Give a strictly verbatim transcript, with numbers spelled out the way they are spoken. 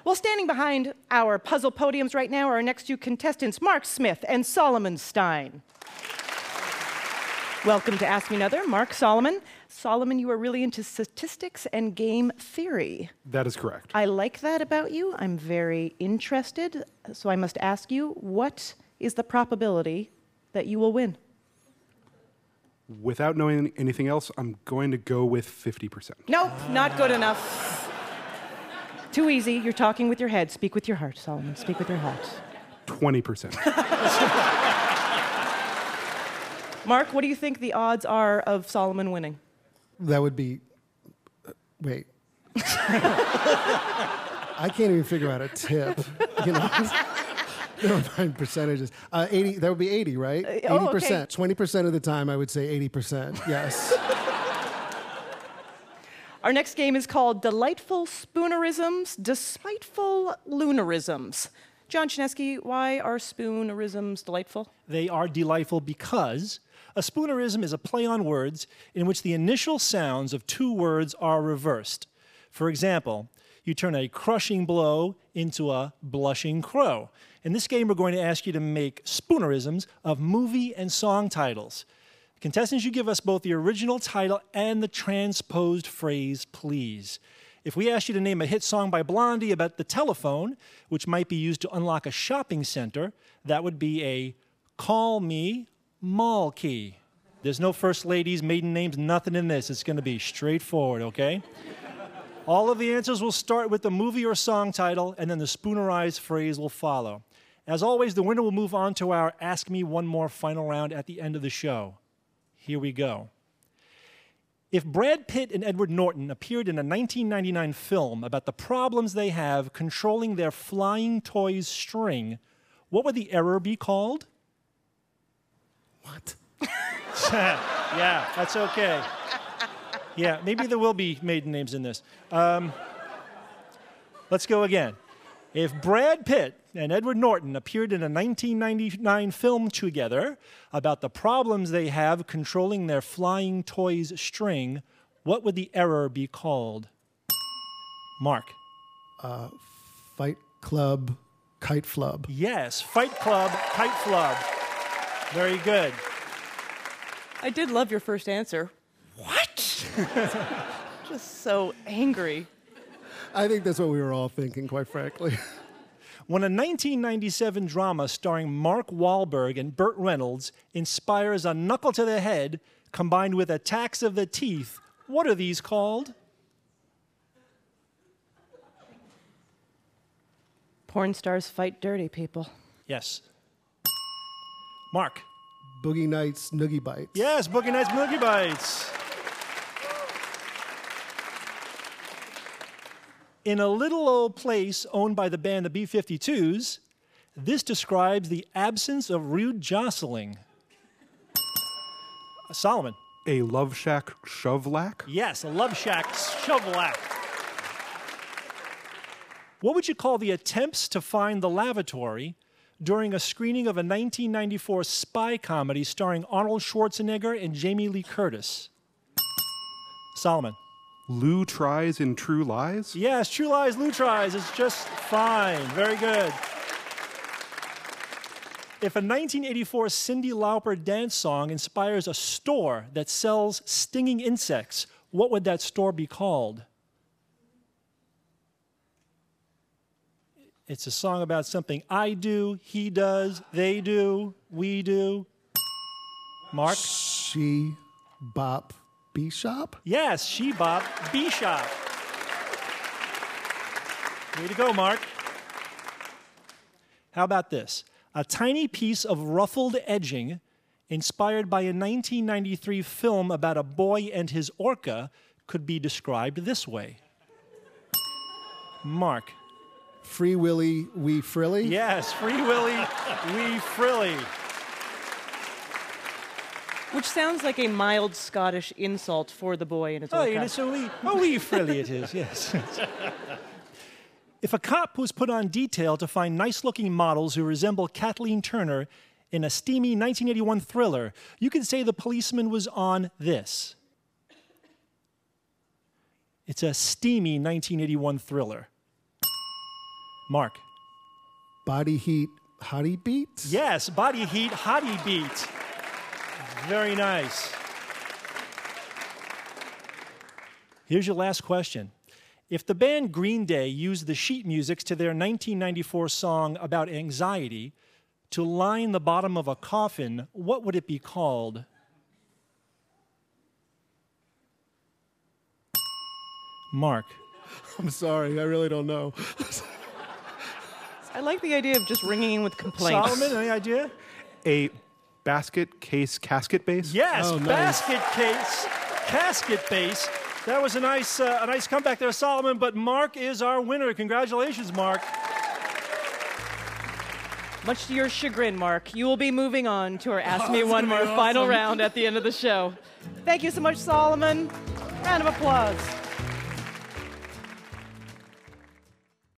Well, standing behind our puzzle podiums right now are our next two contestants, Mark Smith and Solomon Stein. Welcome to Ask Me Another, Mark, Solomon. Solomon, you are really into statistics and game theory. That is correct. I like that about you. I'm very interested. So I must ask you, what is the probability that you will win? Without knowing anything else, I'm going to go with fifty percent. Nope, not good enough. Too easy. You're talking with your head. Speak with your heart, Solomon. Speak with your heart. twenty percent. Mark, what do you think the odds are of Solomon winning? That would be... Uh, wait. I can't even figure out a tip. You know? Never mind percentages. Uh, eighty. That would be eighty, right? Uh, eighty oh, percent. okay. twenty percent of the time, I would say eighty percent. Yes. Our next game is called Delightful Spoonerisms, Despiteful Lunarisms. John Chinesky, why are spoonerisms delightful? They are delightful because a spoonerism is a play on words in which the initial sounds of two words are reversed. For example, you turn a crushing blow into a blushing crow. In this game, we're going to ask you to make spoonerisms of movie and song titles. Contestants, you give us both the original title and the transposed phrase, please. If we ask you to name a hit song by Blondie about the telephone, which might be used to unlock a shopping center, that would be a Call Me Mall Key. There's no first ladies, maiden names, nothing in this. It's going to be straightforward, okay? All of the answers will start with the movie or song title, and then the spoonerized phrase will follow. As always, the winner will move on to our Ask Me One More final round at the end of the show. Here we go. If Brad Pitt and Edward Norton appeared in a nineteen ninety-nine film about the problems they have controlling their flying toys string, what would the error be called? What? Yeah, that's okay. Yeah, maybe there will be maiden names in this. Um, let's go again. If Brad Pitt and Edward Norton appeared in a nineteen ninety-nine film together about the problems they have controlling their flying toys string, what would the error be called? Mark. Uh, Fight Club, Kite Flub. Yes, Fight Club, Kite Flub. Very good. I did love your first answer. What? Just so angry. I think that's what we were all thinking, quite frankly. When a nineteen ninety-seven drama starring Mark Wahlberg and Burt Reynolds inspires a knuckle to the head combined with attacks of the teeth, what are these called? Porn stars fight dirty people. Yes. Mark. Boogie Nights, Noogie Bites. Yes, Boogie Nights, Noogie Bites. In a little old place owned by the band the B fifty-twos, this describes the absence of rude jostling. Uh, Solomon. A Love Shack Shovelack? Yes, a Love Shack Shovelack. What would you call the attempts to find the lavatory during a screening of a nineteen ninety-four spy comedy starring Arnold Schwarzenegger and Jamie Lee Curtis? Solomon. Lou Tries in True Lies? Yes, True Lies, Lou Tries. It's just fine. Very good. If a nineteen eighty-four Cyndi Lauper dance song inspires a store that sells stinging insects, what would that store be called? It's a song about something I do, he does, they do, we do. Mark? She Bop B-Shop? Yes, She Bop B-Shop. Way to go, Mark. How about this? A tiny piece of ruffled edging inspired by a nineteen ninety-three film about a boy and his orca could be described this way. Mark. Free Willy, Wee Frilly? Yes, Free Willy, Wee Frilly. Which sounds like a mild Scottish insult for the boy and his Oh, orca. and it's a wee, a wee frilly it is, yes. If a cop was put on detail to find nice-looking models who resemble Kathleen Turner in a steamy nineteen eighty-one thriller, you could say the policeman was on this. It's a steamy nineteen eighty-one thriller. Mark. Body heat, hottie beat? Yes, body heat, hottie beat. Very nice. Here's your last question. If the band Green Day used the sheet music to their nineteen ninety-four song about anxiety to line the bottom of a coffin, what would it be called? Mark. I'm sorry, I really don't know. I like the idea of just ringing in with complaints. Solomon, any idea? A basket case casket base? Yes, Oh, nice. basket case, casket base. That was a nice, uh, a nice comeback there, Solomon, but Mark is our winner. Congratulations, Mark. Much to your chagrin, Mark, you will be moving on to our Ask Me it's One gonna be More final awesome. round at the end of the show. Thank you so much, Solomon. Round of applause.